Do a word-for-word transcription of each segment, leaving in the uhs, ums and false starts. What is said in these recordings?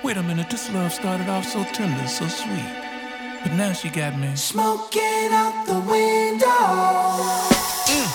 Wait a minute, this love started off so tender, so sweet. But now she got me smoking out the window. Mm.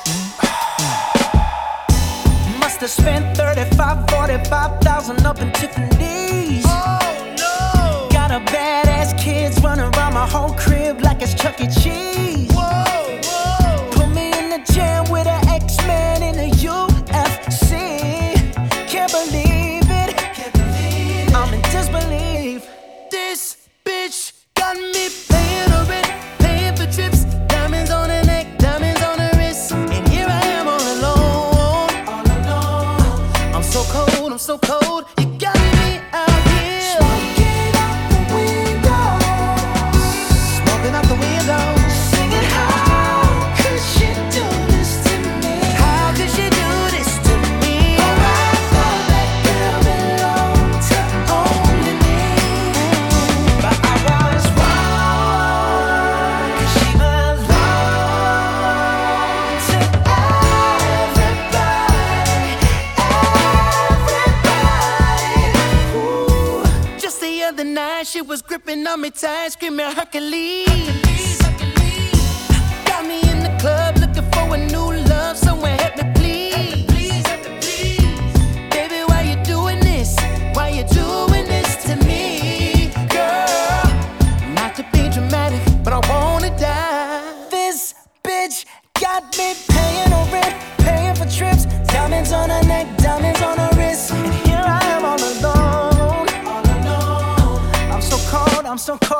Mm. Must have spent thirty-five, forty-five thousand up in Tiffany's. Oh no! Got a badass kids running around my whole crib like it's Chuck E. Cheese. Whoa, whoa! Put me in the jam with an X-Men in the U F C. Can't believe it. Can't believe it. I'm in disbelief. This bitch got me paying her rent, paying for trips, diamonds on her neck, diamonds on her wrist, and here I am all alone, all alone. I'm so cold, I'm so cold. You got me out here Smoking out the window, smoking out the window, singing, how could she do this to me? how could she do this to me? Oh, I thought that girl belonged to only me, but I was wrong, 'cause she belonged to everybody, everybody. Ooh. Just the other night, she was gripping on me tight, screaming Hercules. Got me in the club looking for a new love, someone help me please. Baby, why you doing this? Why you doing this to me, girl? Not to be dramatic, but I wanna die. This bitch got me paying her rent, paying for trips, diamonds on her neck, diamonds on her wrist, and here I am all alone. All alone. I'm so cold, I'm so cold.